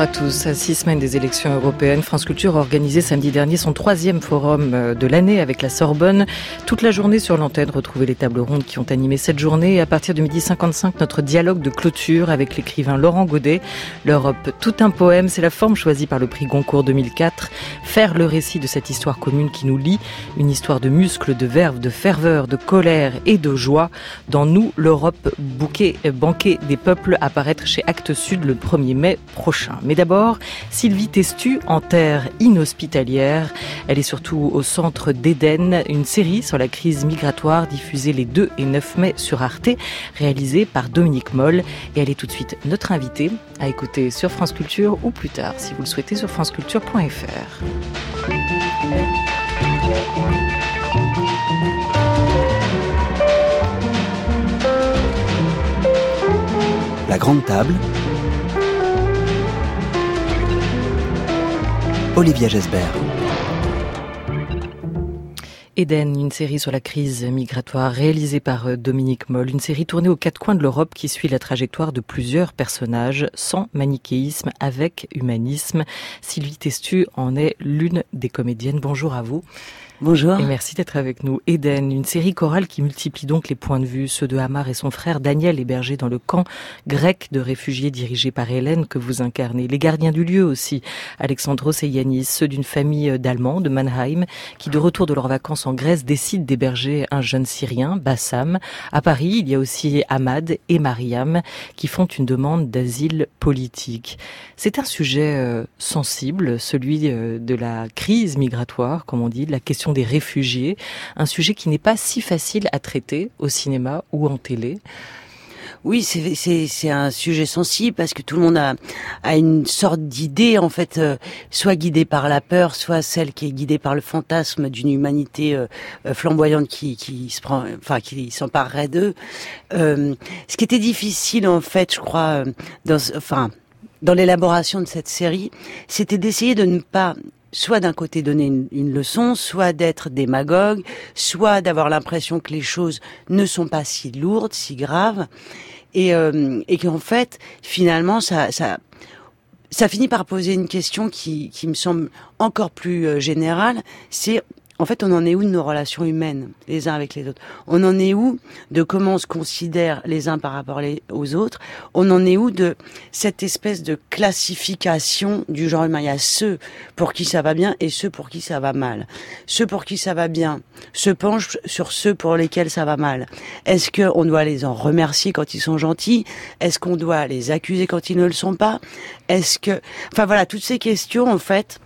à tous. À 6 semaines des élections européennes, France Culture a organisé samedi dernier son 3e forum de l'année avec la Sorbonne. Toute la journée sur l'antenne, retrouvez les tables rondes qui ont animé cette journée. Et à partir de 12h55, notre dialogue de clôture avec l'écrivain Laurent Godet. L'Europe, tout un poème, c'est la forme choisie par le prix Goncourt 2004. Faire le récit de cette histoire commune qui nous lie. Une histoire de muscles, de verve, de ferveur, de colère et de joie. Dans Nous, l'Europe, banquet des peuples, apparaître chez Actes Sud le 1er mai prochain. Mais d'abord, Sylvie Testu, en terre inhospitalière. Elle est surtout au centre d'Éden, une série sur la crise migratoire diffusée les 2 et 9 mai sur Arte, réalisée par Dominique Moll. Et elle est tout de suite notre invitée à écouter sur France Culture ou plus tard, si vous le souhaitez, sur franceculture.fr. La grande table. Olivia Gesbert. Éden, une série sur la crise migratoire réalisée par Dominique Moll, une série tournée aux 4 coins de l'Europe qui suit la trajectoire de plusieurs personnages, sans manichéisme, avec humanisme. Sylvie Testu en est l'une des comédiennes. Bonjour à vous. Bonjour. Et merci d'être avec nous. Éden, une série chorale qui multiplie donc les points de vue, ceux de Hamar et son frère Daniel, hébergés dans le camp grec de réfugiés dirigé par Hélène que vous incarnez. Les gardiens du lieu aussi, Alexandros et Yanis, ceux d'une famille d'Allemands de Mannheim qui, de retour de leurs vacances en Grèce, décident d'héberger un jeune Syrien, Bassam. À Paris, il y a aussi Ahmad et Mariam qui font une demande d'asile politique. C'est un sujet sensible, celui de la crise migratoire, comme on dit, de la question des réfugiés, un sujet qui n'est pas si facile à traiter au cinéma ou en télé. Oui, c'est un sujet sensible parce que tout le monde a une sorte d'idée, en fait, soit guidée par la peur, soit celle qui est guidée par le fantasme d'une humanité flamboyante qui s'emparerait d'eux. Ce qui était difficile, en fait, je crois, dans l'élaboration de cette série, c'était d'essayer de ne pas soit d'un côté donner une leçon, soit d'être démagogue, soit d'avoir l'impression que les choses ne sont pas si lourdes, si graves, et qu'en fait, finalement, ça finit par poser une question qui me semble encore plus générale, c'est en fait, on en est où de nos relations humaines, les uns avec les autres? On en est où de comment on se considère les uns par rapport aux autres? On en est où de cette espèce de classification du genre humain? Il y a ceux pour qui ça va bien et ceux pour qui ça va mal. Ceux pour qui ça va bien se penchent sur ceux pour lesquels ça va mal. Est-ce qu'on doit les en remercier quand ils sont gentils? Est-ce qu'on doit les accuser quand ils ne le sont pas? Enfin voilà, toutes ces questions, en fait,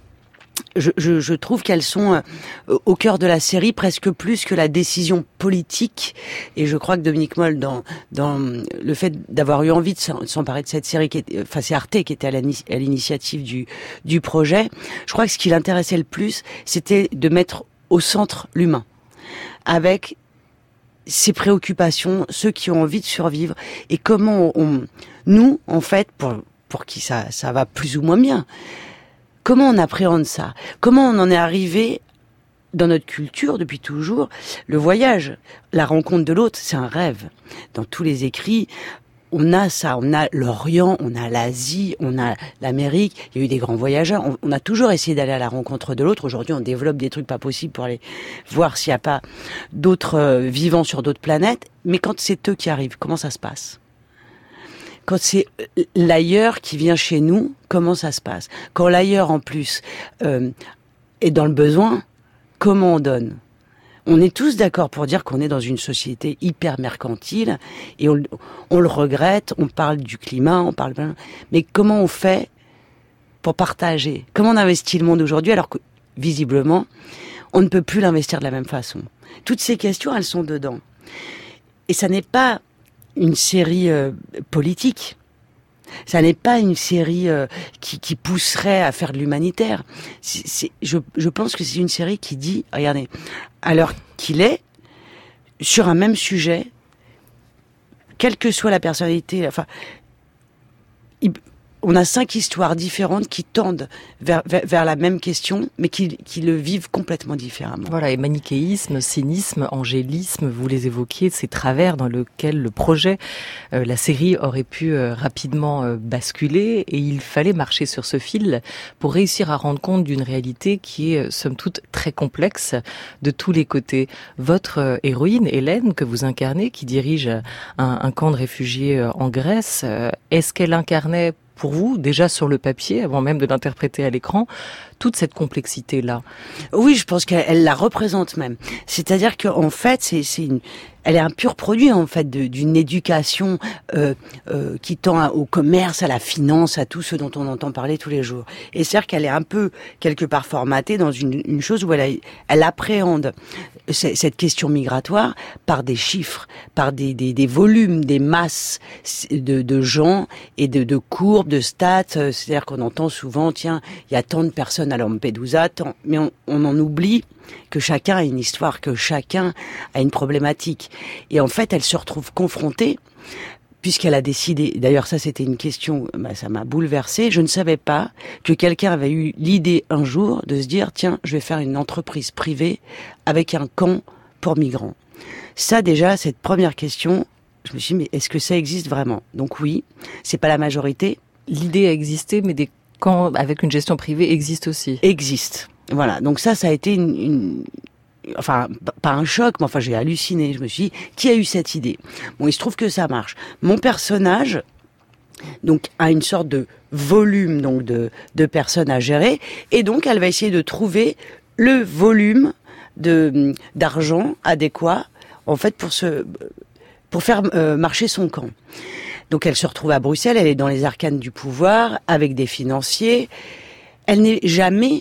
je trouve qu'elles sont au cœur de la série presque plus que la décision politique. Et je crois que Dominique Moll, dans le fait d'avoir eu envie de s'emparer de cette série, c'est Arte qui était à l'initiative du projet, je crois que ce qui l'intéressait le plus, c'était de mettre au centre l'humain, avec ses préoccupations, ceux qui ont envie de survivre, et comment nous, en fait, pour qui ça va plus ou moins bien, comment on appréhende ça? Comment on en est arrivé dans notre culture depuis toujours? Le voyage, la rencontre de l'autre, c'est un rêve. Dans tous les écrits, on a ça. On a l'Orient, on a l'Asie, on a l'Amérique. Il y a eu des grands voyageurs. On a toujours essayé d'aller à la rencontre de l'autre. Aujourd'hui, on développe des trucs pas possibles pour aller voir s'il n'y a pas d'autres vivants sur d'autres planètes. Mais quand c'est eux qui arrivent, comment ça se passe? Quand c'est l'ailleurs qui vient chez nous, comment ça se passe? Quand l'ailleurs, en plus, est dans le besoin, comment on donne? On est tous d'accord pour dire qu'on est dans une société hyper mercantile, et on le regrette, on parle du climat, mais comment on fait pour partager? Comment on investit le monde aujourd'hui alors que, visiblement, on ne peut plus l'investir de la même façon? Toutes ces questions, elles sont dedans. Et ça n'est pas une série politique. Ça n'est pas une série qui pousserait à faire de l'humanitaire. Je pense que c'est une série qui dit, regardez, à l'heure qu'il est, sur un même sujet, quelle que soit la personnalité, on a 5 histoires différentes qui tendent vers la même question, mais qui le vivent complètement différemment. Voilà, et manichéisme, cynisme, angélisme, vous les évoquiez, ces travers dans lesquels le projet, la série aurait pu rapidement basculer, et il fallait marcher sur ce fil pour réussir à rendre compte d'une réalité qui est, somme toute, très complexe de tous les côtés. Votre héroïne, Hélène, que vous incarnez, qui dirige un camp de réfugiés en Grèce, est-ce qu'elle incarnait pour vous, déjà sur le papier, avant même de l'interpréter à l'écran, toute cette complexité-là? Oui, je pense qu'elle la représente même. C'est-à-dire qu'en fait, elle est un pur produit en fait d'une éducation qui tend au commerce, à la finance, à tout ce dont on entend parler tous les jours. Et c'est-à-dire qu'elle est un peu quelque part formatée dans une chose où elle appréhende cette question migratoire par des chiffres, par des volumes, des masses de gens et de courbes, de stats. C'est-à-dire qu'on entend souvent, tiens, il y a tant de personnes à Lampedusa, mais on en oublie que chacun a une histoire, que chacun a une problématique. Et en fait, elle se retrouve confrontée, puisqu'elle a décidé, d'ailleurs ça c'était une question, ça m'a bouleversée, je ne savais pas que quelqu'un avait eu l'idée un jour de se dire, tiens, je vais faire une entreprise privée avec un camp pour migrants. Ça déjà, cette première question, je me suis dit, mais est-ce que ça existe vraiment? Donc oui, c'est pas la majorité. L'idée a existé, mais des camps avec une gestion privée existent aussi. Existe. Voilà, donc ça a été enfin, pas un choc, mais enfin j'ai halluciné. Je me suis dit, qui a eu cette idée? Bon, il se trouve que ça marche. Mon personnage, donc, a une sorte de volume donc de personnes à gérer, et donc elle va essayer de trouver le volume d'argent adéquat, en fait, pour faire marcher son camp. Donc elle se retrouve à Bruxelles, elle est dans les arcanes du pouvoir, avec des financiers. Elle n'est jamais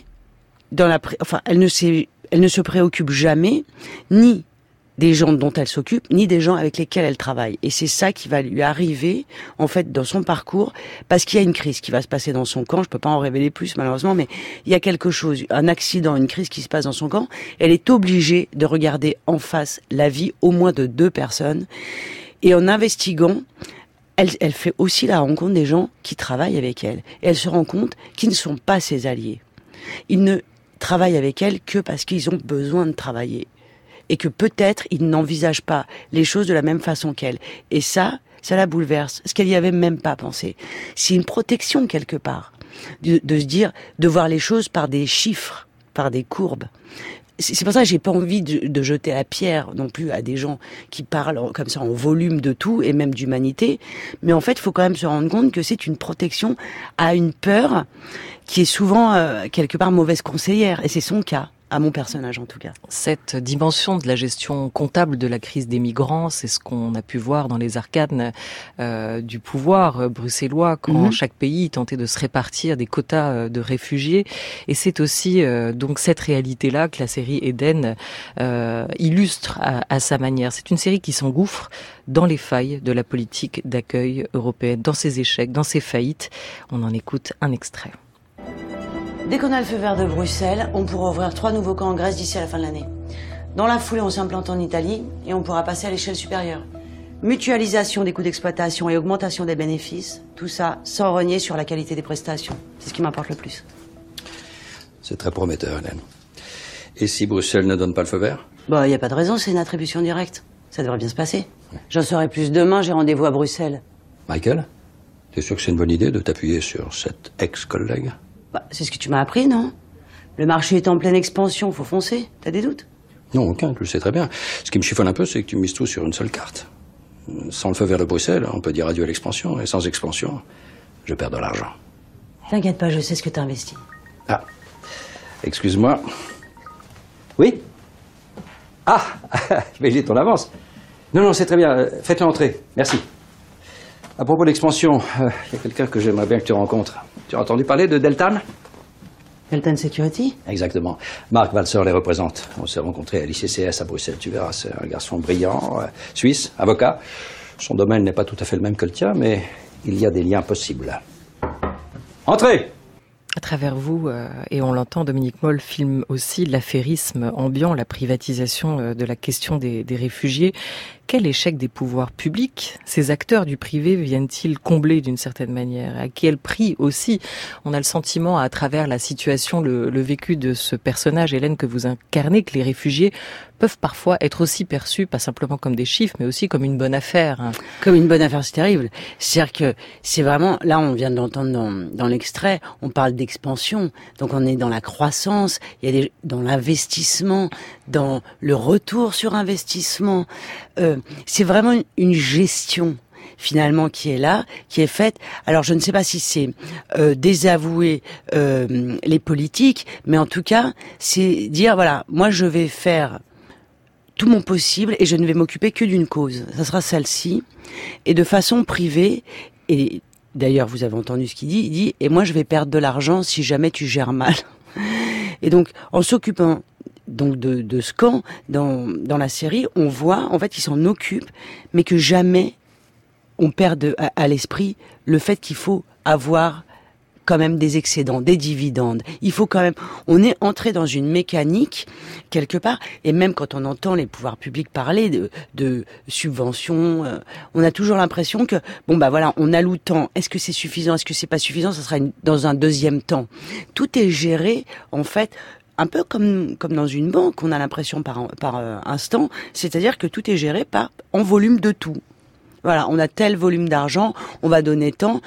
elle ne se préoccupe jamais ni des gens dont elle s'occupe, ni des gens avec lesquels elle travaille. Et c'est ça qui va lui arriver, en fait, dans son parcours, parce qu'il y a une crise qui va se passer dans son camp. Je peux pas en révéler plus, malheureusement, mais il y a quelque chose, un accident, une crise qui se passe dans son camp. Elle est obligée de regarder en face la vie au moins de 2 personnes. Et en investiguant, elle fait aussi la rencontre des gens qui travaillent avec elle. Et elle se rend compte qu'ils ne sont pas ses alliés. Ils ne travaillent avec elle que parce qu'ils ont besoin de travailler. Et que peut-être ils n'envisagent pas les choses de la même façon qu'elle. Et ça la bouleverse. Parce qu'elle y avait même pas pensé. C'est une protection quelque part. De se dire, de voir les choses par des chiffres, par des courbes. C'est pour ça que j'ai pas envie de jeter la pierre non plus à des gens qui parlent comme ça en volume de tout et même d'humanité. Mais en fait, il faut quand même se rendre compte que c'est une protection à une peur qui est souvent quelque part mauvaise conseillère. Et c'est son cas. À mon personnage en tout cas. Cette dimension de la gestion comptable de la crise des migrants, c'est ce qu'on a pu voir dans les arcanes du pouvoir bruxellois quand chaque pays tentait de se répartir des quotas de réfugiés. Et c'est aussi donc cette réalité-là que la série Eden illustre à sa manière. C'est une série qui s'engouffre dans les failles de la politique d'accueil européenne, dans ses échecs, dans ses faillites. On en écoute un extrait. Dès qu'on a le feu vert de Bruxelles, on pourra ouvrir 3 nouveaux camps en Grèce d'ici à la fin de l'année. Dans la foulée, on s'implante en Italie et on pourra passer à l'échelle supérieure. Mutualisation des coûts d'exploitation et augmentation des bénéfices, tout ça sans renier sur la qualité des prestations. C'est ce qui m'importe le plus. C'est très prometteur, Hélène. Et si Bruxelles ne donne pas le feu vert? Bah, y a pas de raison, c'est une attribution directe. Ça devrait bien se passer. J'en saurai plus demain, j'ai rendez-vous à Bruxelles. Michael, t'es sûr que c'est une bonne idée de t'appuyer sur cet ex-collègue? Bah, c'est ce que tu m'as appris, non? Le marché est en pleine expansion, faut foncer. T'as des doutes? Non, aucun, tu le sais très bien. Ce qui me chiffonne un peu, c'est que tu mises tout sur une seule carte. Sans le feu vert de Bruxelles, on peut dire adieu à l'expansion, et sans expansion, je perds de l'argent. T'inquiète pas, je sais ce que t'as investi. Ah, excuse-moi. Oui? Ah, Brigitte, on avance. Non, c'est très bien, faites-le entrer, merci. À propos de l'expansion, il y a quelqu'un que j'aimerais bien que tu rencontres. Tu as entendu parler de Deltan? Deltan Security? Exactement. Marc Valseur les représente. On s'est rencontrés à l'ICCS à Bruxelles, tu verras. C'est un garçon brillant, suisse, avocat. Son domaine n'est pas tout à fait le même que le tien, mais il y a des liens possibles. Entrez! À travers vous, et on l'entend, Dominique Moll filme aussi l'affairisme ambiant, la privatisation de la question des réfugiés. Quel échec des pouvoirs publics ces acteurs du privé viennent-ils combler d'une certaine manière? À quel prix aussi? On a le sentiment, à travers la situation, le vécu de ce personnage, Hélène, que vous incarnez, que les réfugiés peuvent parfois être aussi perçus, pas simplement comme des chiffres, mais aussi comme une bonne affaire. Comme une bonne affaire, c'est terrible. C'est-à-dire que c'est vraiment, là on vient de l'entendre dans l'extrait, on parle d'expansion, donc on est dans la croissance, il y a dans l'investissement, dans le retour sur investissement. C'est vraiment une gestion finalement qui est là, qui est faite. Alors je ne sais pas si c'est désavouer les politiques, mais en tout cas c'est dire voilà, moi je vais faire tout mon possible et je ne vais m'occuper que d'une cause. Ça sera celle-ci, et de façon privée. Et d'ailleurs vous avez entendu ce qu'il dit. Il dit et moi je vais perdre de l'argent si jamais tu gères mal. Et donc en s'occupant donc de ce camp dans la série, on voit en fait qu'ils s'en occupent, mais que jamais on perd à l'esprit le fait qu'il faut avoir quand même des excédents, des dividendes. Il faut quand même, on est entré dans une mécanique quelque part, et même quand on entend les pouvoirs publics parler de subventions, on a toujours l'impression que bon bah voilà, on alloue tant. Est-ce que c'est suffisant? Est-ce que c'est pas suffisant? Ça sera dans un deuxième temps. Tout est géré en fait. Un peu comme dans une banque, on a l'impression par instant, c'est-à-dire que tout est géré en volume de tout. Voilà, on a tel volume d'argent, on va donner tant.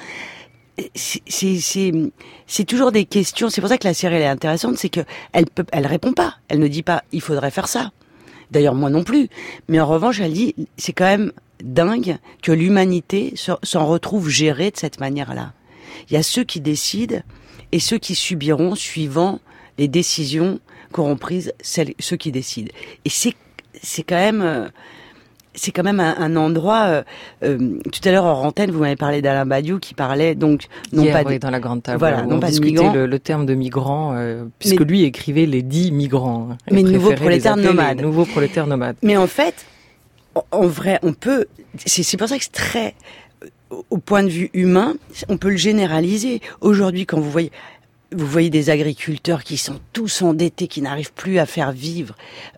C'est toujours des questions. C'est pour ça que la série elle est intéressante, c'est que elle répond pas. Elle ne dit pas il faudrait faire ça. D'ailleurs moi non plus. Mais en revanche, elle dit c'est quand même dingue que l'humanité s'en retrouve gérée de cette manière-là. Il y a ceux qui décident et ceux qui subiront suivant les décisions qu'auront prises ceux qui décident. Et c'est quand même un endroit. Tout à l'heure hors antenne, vous m'avez parlé d'Alain Badiou qui parlait donc non hier, pas oui, dans la grande table. Voilà, non on pas de discutait migrants, le terme de migrant, puisque lui écrivait les 10 migrants. Mais nouveaux prolétaires nomades. Nouveaux prolétaires nomades. Mais en fait, en vrai, on peut. C'est pour ça que c'est très, au point de vue humain, on peut le généraliser. Aujourd'hui, quand vous voyez des agriculteurs qui sont tous endettés, qui n'arrivent plus à faire vivre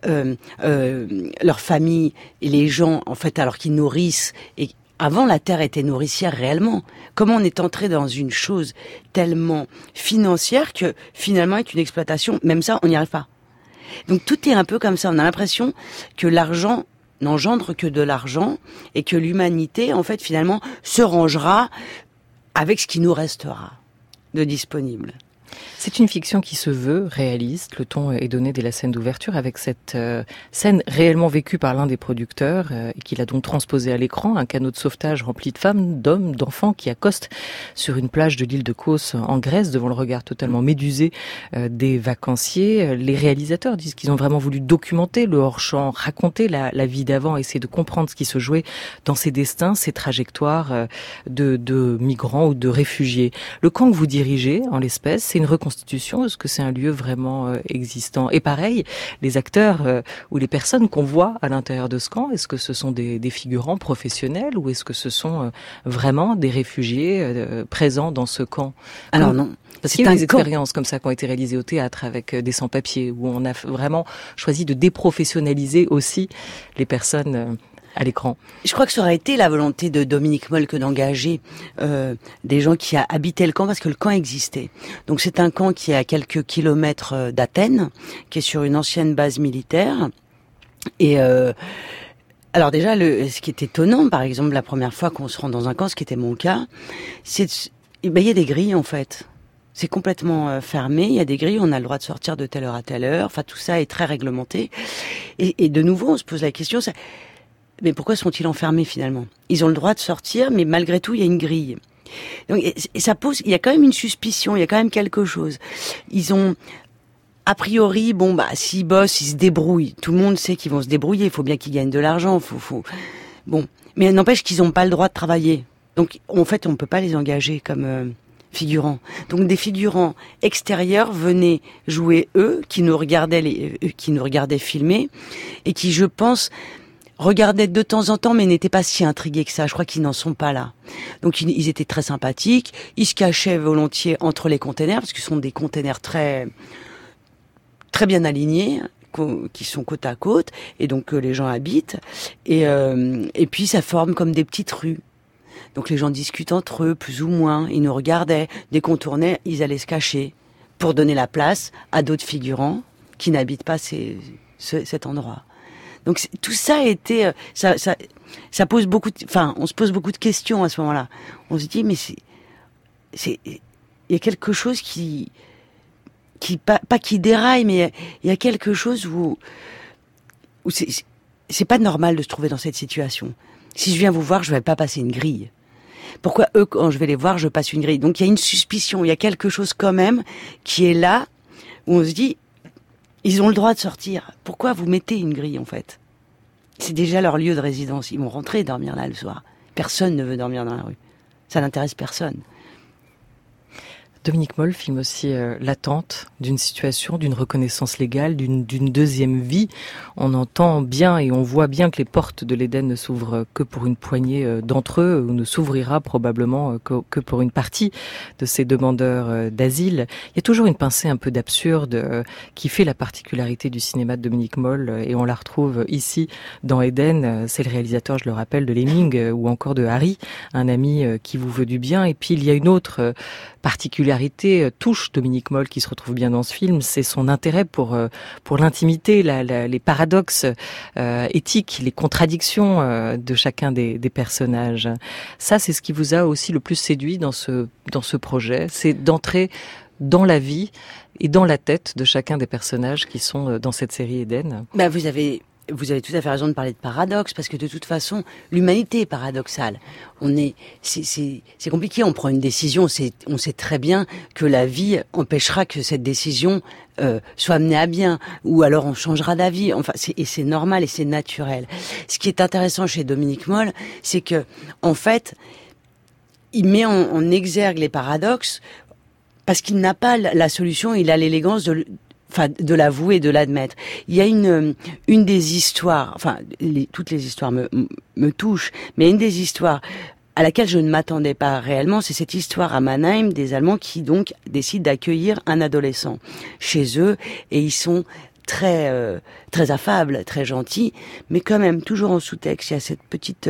leur famille et les gens, en fait, alors qu'ils nourrissent. Et avant, la terre était nourricière réellement. Comment on est entré dans une chose tellement financière que finalement, avec une exploitation, même ça, on n'y arrive pas. Donc tout est un peu comme ça. On a l'impression que l'argent n'engendre que de l'argent et que l'humanité, en fait, finalement, se rangera avec ce qui nous restera de disponible. C'est une fiction qui se veut réaliste. Le ton est donné dès la scène d'ouverture avec cette scène réellement vécue par l'un des producteurs et qu'il a donc transposée à l'écran, un canot de sauvetage rempli de femmes, d'hommes, d'enfants qui accostent sur une plage de l'île de Kos en Grèce devant le regard totalement médusé des vacanciers. Les réalisateurs disent qu'ils ont vraiment voulu documenter le hors-champ, raconter la vie d'avant, essayer de comprendre ce qui se jouait dans ces destins, ces trajectoires de migrants ou de réfugiés. Le camp que vous dirigez, en l'espèce, c'est une reconstitution? Est-ce que c'est un lieu vraiment existant? Et pareil, les acteurs ou les personnes qu'on voit à l'intérieur de ce camp, est-ce que ce sont des figurants professionnels ou est-ce que ce sont vraiment des réfugiés présents dans ce camp? Alors non. Parce qu'il y a des expériences comme ça qui ont été réalisées au théâtre avec des sans-papiers où on a vraiment choisi de déprofessionnaliser aussi les personnes à l'écran. Je crois que ça aurait été la volonté de Dominique Moll que d'engager des gens qui habitaient le camp, parce que le camp existait. Donc c'est un camp qui est à quelques kilomètres d'Athènes, qui est sur une ancienne base militaire. Et alors déjà, ce qui est étonnant, par exemple, la première fois qu'on se rend dans un camp, ce qui était mon cas, c'est il y a des grilles en fait. C'est complètement fermé, il y a des grilles, on a le droit de sortir de telle heure à telle heure, enfin tout ça est très réglementé. Et de nouveau, on se pose la question, mais pourquoi sont-ils enfermés finalement? Ils ont le droit de sortir, mais malgré tout, il y a une grille. Donc, et ça pose, il y a quand même une suspicion, il y a quand même quelque chose. Ils ont, a priori, s'ils bossent, ils se débrouillent. Tout le monde sait qu'ils vont se débrouiller, il faut bien qu'ils gagnent de l'argent, bon. Mais n'empêche qu'ils n'ont pas le droit de travailler. Donc, en fait, on peut pas les engager comme figurants. Donc, des figurants extérieurs venaient jouer eux, qui nous regardaient filmer, et qui, je pense, regardaient de temps en temps, mais n'étaient pas si intrigués que ça. Je crois qu'ils n'en sont pas là. Donc ils étaient très sympathiques. Ils se cachaient volontiers entre les containers, parce que ce sont des containers très très bien alignés, qui sont côte à côte, et donc les gens habitent. Et puis ça forme comme des petites rues. Donc les gens discutent entre eux, plus ou moins. Ils nous regardaient. Dès qu'on tournait, ils allaient se cacher pour donner la place à d'autres figurants qui n'habitent pas cet endroit. Donc tout ça a été, ça pose beaucoup, on se pose beaucoup de questions à ce moment-là. On se dit, mais il y a quelque chose qui pas qui déraille, mais il y a quelque chose où c'est pas normal de se trouver dans cette situation. Si je viens vous voir, je vais pas passer une grille. Pourquoi eux, quand je vais les voir, je passe une grille? Donc il y a une suspicion, il y a quelque chose quand même qui est là, où on se dit, ils ont le droit de sortir. Pourquoi vous mettez une grille, en fait? C'est déjà leur lieu de résidence. Ils vont rentrer et dormir là le soir. Personne ne veut dormir dans la rue. Ça n'intéresse personne. Dominique Moll filme aussi l'attente d'une situation, d'une reconnaissance légale, d'une deuxième vie. On entend bien et on voit bien que les portes de l'Éden ne s'ouvrent que pour une poignée d'entre eux, ou ne s'ouvrira probablement que pour une partie de ces demandeurs d'asile. Il y a toujours une pincée un peu d'absurde qui fait la particularité du cinéma de Dominique Moll, et on la retrouve ici dans Éden. C'est le réalisateur, je le rappelle, de Lemming ou encore de Harry, un ami qui vous veut du bien. Et puis il y a une autre particularité touche Dominique Moll qui se retrouve bien dans ce film, c'est son intérêt pour l'intimité, les paradoxes éthiques, les contradictions de chacun des personnages. Ça, c'est ce qui vous a aussi le plus séduit dans ce projet, c'est d'entrer dans la vie et dans la tête de chacun des personnages qui sont dans cette série Éden. Vous avez tout à fait raison de parler de paradoxe, parce que de toute façon, l'humanité est paradoxale. C'est compliqué, on prend une décision, on sait très bien que la vie empêchera que cette décision soit menée à bien, ou alors on changera d'avis. Enfin, c'est normal et c'est naturel. Ce qui est intéressant chez Dominique Moll, c'est que, en fait, il met en exergue les paradoxes parce qu'il n'a pas la solution, il a l'élégance de l'avouer, de l'admettre. Il y a une des histoires, toutes les histoires me touchent, mais une des histoires à laquelle je ne m'attendais pas réellement, c'est cette histoire à Mannheim des Allemands qui donc décident d'accueillir un adolescent chez eux, et ils sont très très affables, très gentils, mais quand même toujours en sous-texte, il y a cette petite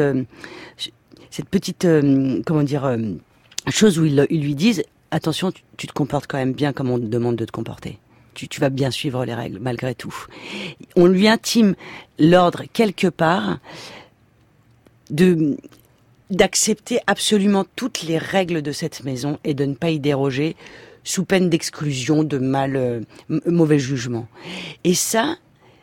chose où ils lui disent, attention, tu te comportes quand même bien comme on te demande de te comporter. Tu vas bien suivre les règles, malgré tout. On lui intime l'ordre, quelque part, d'accepter absolument toutes les règles de cette maison et de ne pas y déroger, sous peine d'exclusion, de mauvais jugement. Et ça,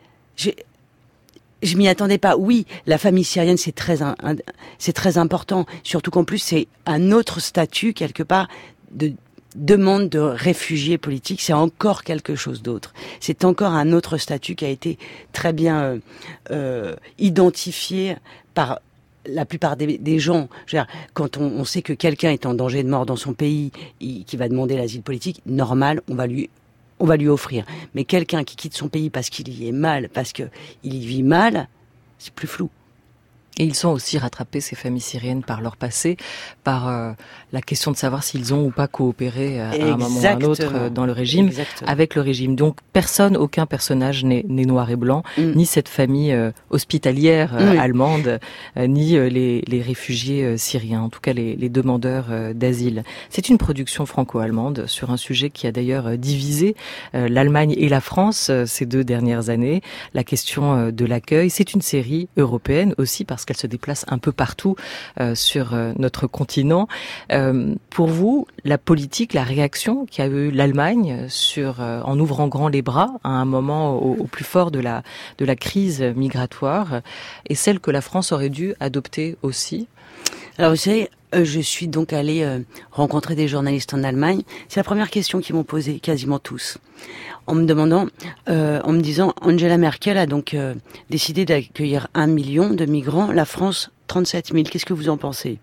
je m'y attendais pas. Oui, la famille syrienne, c'est très important. Surtout qu'en plus, c'est un autre statut, quelque part, de demande de réfugiés politiques, c'est encore quelque chose d'autre. C'est encore un autre statut qui a été très bien identifié par la plupart des gens. Je veux dire, quand on sait que quelqu'un est en danger de mort dans son pays, qui va demander l'asile politique, normal, on va lui offrir. Mais quelqu'un qui quitte son pays parce qu'il y est mal, parce qu'il y vit mal, c'est plus flou. Et ils sont aussi rattrapés, ces familles syriennes, par leur passé, par la question de savoir s'ils ont ou pas coopéré à un moment ou à un autre dans le régime, avec le régime. Donc aucun personnage n'est noir et blanc, ni cette famille hospitalière allemande, ni les réfugiés syriens, en tout cas les demandeurs d'asile. C'est une production franco-allemande sur un sujet qui a d'ailleurs divisé l'Allemagne et la France ces 2 dernières années, la question de l'accueil. C'est une série européenne aussi, parce qu'elle se déplace un peu partout sur notre continent. Pour vous, la politique, la réaction qu'a eu l'Allemagne en ouvrant grand les bras à un moment au plus fort de la crise migratoire, est celle que la France aurait dû adopter aussi? Alors vous savez, je suis donc allée rencontrer des journalistes en Allemagne. C'est la première question qu'ils m'ont posée, quasiment tous. En me disant, Angela Merkel a donc décidé d'accueillir 1 million de migrants, la France 37 000. Qu'est-ce que vous en pensez?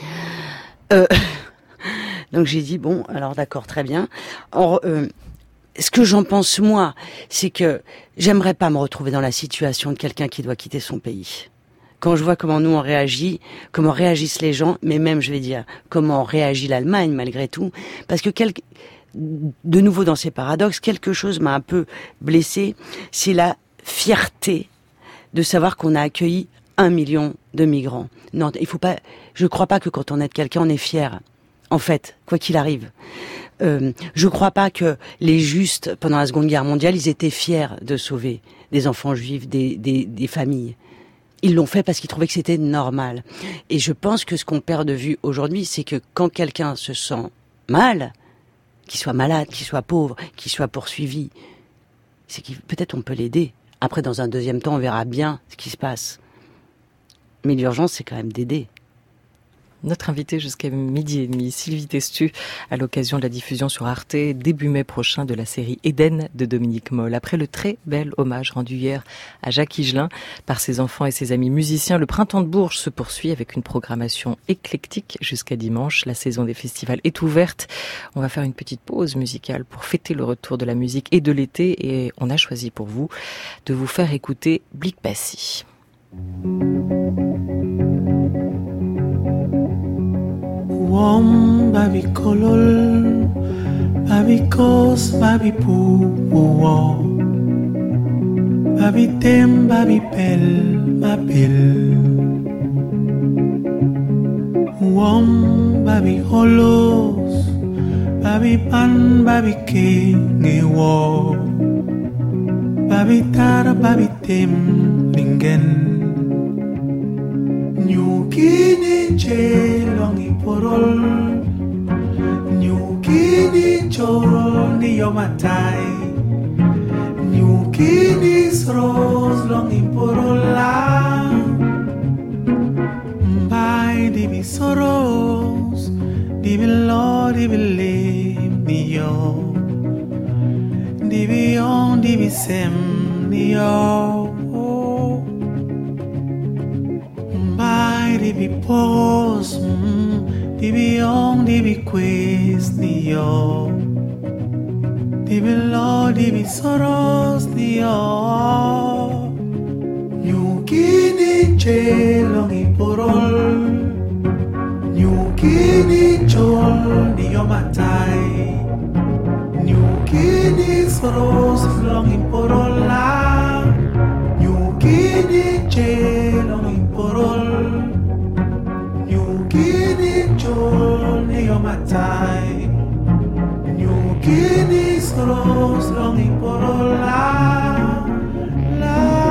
Donc j'ai dit, bon, alors d'accord, très bien. ce que j'en pense moi, c'est que j'aimerais pas me retrouver dans la situation de quelqu'un qui doit quitter son pays. Quand je vois comment nous on réagit, comment réagissent les gens, mais même je vais dire comment réagit l'Allemagne malgré tout, parce que de nouveau dans ces paradoxes, quelque chose m'a un peu blessée, c'est la fierté de savoir qu'on a accueilli 1 million de migrants. Non, il faut pas. Je crois pas que quand on aide quelqu'un, on est fier. En fait, quoi qu'il arrive. Je crois pas que les justes, pendant la Seconde Guerre mondiale, ils étaient fiers de sauver des enfants juifs, des familles. Ils l'ont fait parce qu'ils trouvaient que c'était normal. Et je pense que ce qu'on perd de vue aujourd'hui, c'est que quand quelqu'un se sent mal, qu'il soit malade, qu'il soit pauvre, qu'il soit poursuivi, c'est que peut-être on peut l'aider. Après, dans un deuxième temps, on verra bien ce qui se passe. Mais l'urgence, c'est quand même d'aider. Notre invitée jusqu'à 12h30, Sylvie Testu, à l'occasion de la diffusion sur Arte, début mai prochain, de la série Éden de Dominique Moll. Après le très bel hommage rendu hier à Jacques Higelin par ses enfants et ses amis musiciens, le Printemps de Bourges se poursuit avec une programmation éclectique jusqu'à dimanche. La saison des festivals est ouverte. On va faire une petite pause musicale pour fêter le retour de la musique et de l'été, et on a choisi pour vous de vous faire écouter Blick Bassi. Wom babi kolol, babi kos, babi pou wo, babi tem, babi pel, ma pel. Wom babi holos, babi pan, babi ke ngewo, babi tar, babi tem, lingen. Nyukini chelongi porol, nyukini chol ni yomatai, nyukini sros longi porola. Mbai dibi soros, dibi lo, dibi le ni yo, dibi on, dibi sem ni yo. Dibi pos, dibi on, dibi quest, ni yo. Dibi lo, dibi soros, ni yo. Nyukini chelong iporol, nyukini chol, ni yo matai. Nyukini soros, long iporola. Nyukini chelong iporol. Nyukini chol ni yomatai, nyukini soros longi porola, la.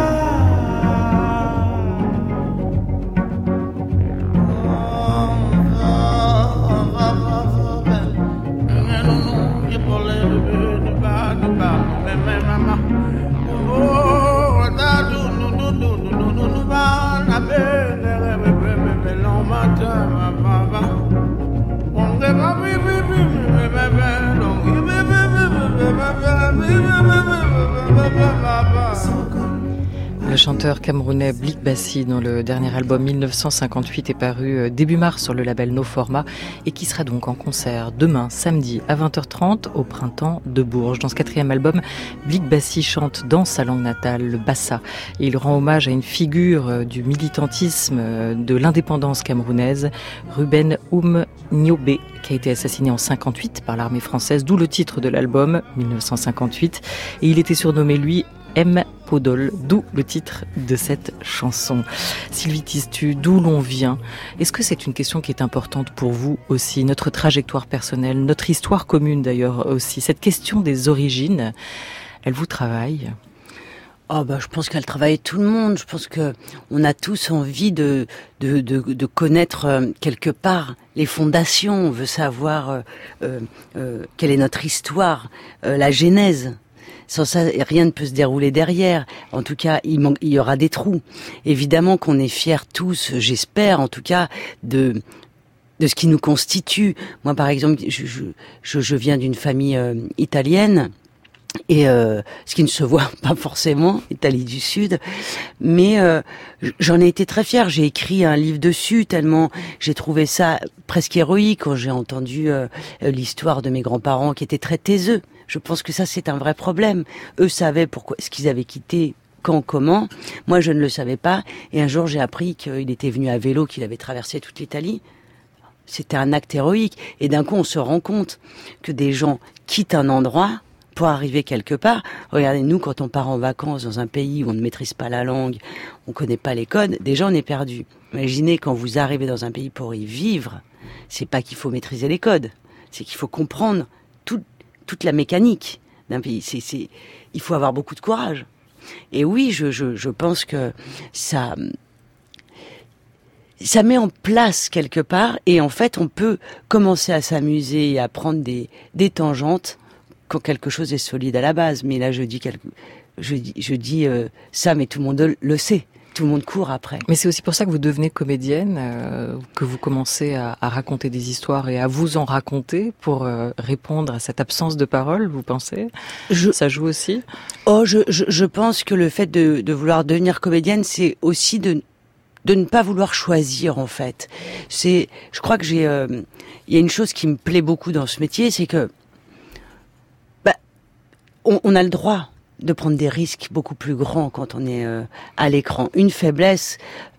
Le chanteur camerounais Blick Bassi, dont le dernier album 1958 est paru début mars sur le label No Format, et qui sera donc en concert demain, samedi, à 20h30, au Printemps de Bourges. Dans ce 4e album, Blick Bassi chante dans sa langue natale, le Bassa, et il rend hommage à une figure du militantisme de l'indépendance camerounaise, Ruben Niobe, qui a été assassiné en 58 par l'armée française, d'où le titre de l'album, 1958, et il était surnommé, lui, M. Podol, d'où le titre de cette chanson. Sylvie Testu, d'où l'on vient? Est-ce que c'est une question qui est importante pour vous aussi? Notre trajectoire personnelle, notre histoire commune d'ailleurs aussi. Cette question des origines, elle vous travaille? Oh bah, je pense qu'elle travaille tout le monde. Je pense que on a tous envie de connaître quelque part les fondations. On veut savoir quelle est notre histoire, la genèse. Sans ça, rien ne peut se dérouler derrière. En tout cas, il y aura des trous. Évidemment qu'on est fiers tous, j'espère, en tout cas, de ce qui nous constitue. Moi, par exemple, je viens d'une famille italienne. Et ce qui ne se voit pas forcément, Italie du Sud, mais j'en ai été très fière. J'ai écrit un livre dessus tellement j'ai trouvé ça presque héroïque quand j'ai entendu l'histoire de mes grands-parents qui étaient très taiseux, Je pense que ça, c'est un vrai problème. Eux savaient pourquoi, ce qu'ils avaient quitté, quand, comment. Moi, je ne le savais pas. Et un jour, j'ai appris qu'il était venu à vélo, qu'il avait traversé toute l'Italie. C'était un acte héroïque. Et d'un coup, on se rend compte que des gens quittent un endroit pour arriver quelque part. Regardez, nous, quand on part en vacances dans un pays où on ne maîtrise pas la langue, on connaît pas les codes, déjà on est perdu. Imaginez quand vous arrivez dans un pays pour y vivre, c'est pas qu'il faut maîtriser les codes, c'est qu'il faut comprendre toute la mécanique d'un pays. Il faut avoir beaucoup de courage. Et oui, je pense que ça met en place quelque part, et en fait, on peut commencer à s'amuser et à prendre des tangentes quand quelque chose est solide à la base. Mais là, je dis ça, mais tout le monde le sait. Tout le monde court après. Mais c'est aussi pour ça que vous devenez comédienne, que vous commencez à raconter des histoires et à vous en raconter pour répondre à cette absence de parole, vous pensez ? Ça joue aussi ? Je pense que le fait de vouloir devenir comédienne, c'est aussi de ne pas vouloir choisir, en fait. Je crois que il y a une chose qui me plaît beaucoup dans ce métier, c'est que on a le droit de prendre des risques beaucoup plus grands quand on est à l'écran. Une faiblesse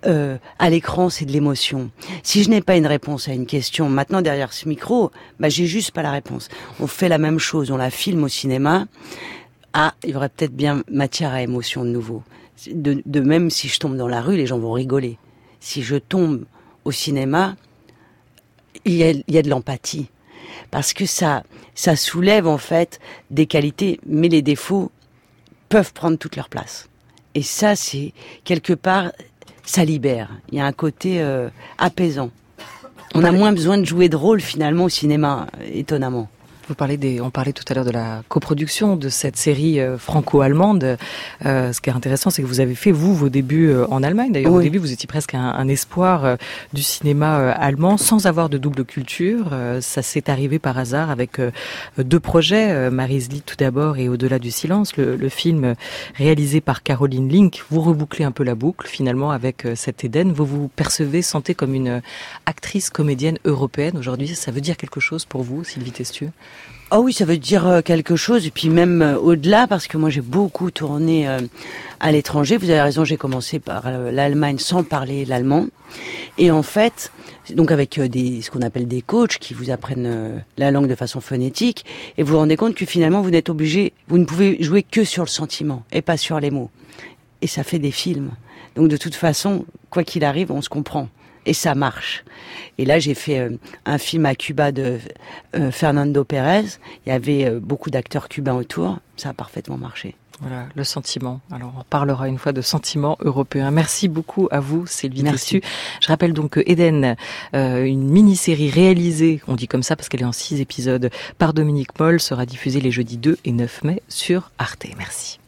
à l'écran, c'est de l'émotion. Si je n'ai pas une réponse à une question, maintenant derrière ce micro, j'ai juste pas la réponse. On fait la même chose, on la filme au cinéma. Il y aurait peut-être bien matière à émotion de nouveau. De même, si je tombe dans la rue, les gens vont rigoler. Si je tombe au cinéma, il y a de l'empathie. Parce que ça soulève en fait des qualités, mais les défauts peuvent prendre toute leur place. Et ça, c'est quelque part, ça libère. Il y a un côté apaisant. On a moins besoin de jouer de rôle finalement au cinéma, étonnamment. On parlait tout à l'heure de la coproduction de cette série franco-allemande. Ce qui est intéressant, c'est que vous avez fait, vos débuts en Allemagne. D'ailleurs, Au début, vous étiez presque un espoir du cinéma allemand, sans avoir de double culture. Ça s'est arrivé par hasard avec 2 projets, Mary's Lit tout d'abord et Au-delà du silence, le film réalisé par Caroline Link. Vous rebouclez un peu la boucle, finalement, avec cet Éden. Vous vous sentez comme une actrice comédienne européenne aujourd'hui. Ça veut dire quelque chose pour vous, Sylvie Testu ? Oh oui, ça veut dire quelque chose, et puis même au-delà, parce que moi j'ai beaucoup tourné à l'étranger. Vous avez raison, j'ai commencé par l'Allemagne sans parler l'allemand. Et en fait, donc avec ce qu'on appelle des coachs qui vous apprennent la langue de façon phonétique, et vous vous rendez compte que finalement vous ne pouvez jouer que sur le sentiment, et pas sur les mots. Et ça fait des films. Donc de toute façon, quoi qu'il arrive, on se comprend. Et ça marche. Et là, j'ai fait un film à Cuba de Fernando Pérez. Il y avait beaucoup d'acteurs cubains autour. Ça a parfaitement marché. Voilà, le sentiment. Alors, on parlera une fois de sentiment européen. Merci beaucoup à vous, Sylvie Testu. Je rappelle donc que Éden, une mini-série réalisée, on dit comme ça parce qu'elle est en 6 épisodes, par Dominique Moll, sera diffusée les jeudis 2 et 9 mai sur Arte. Merci.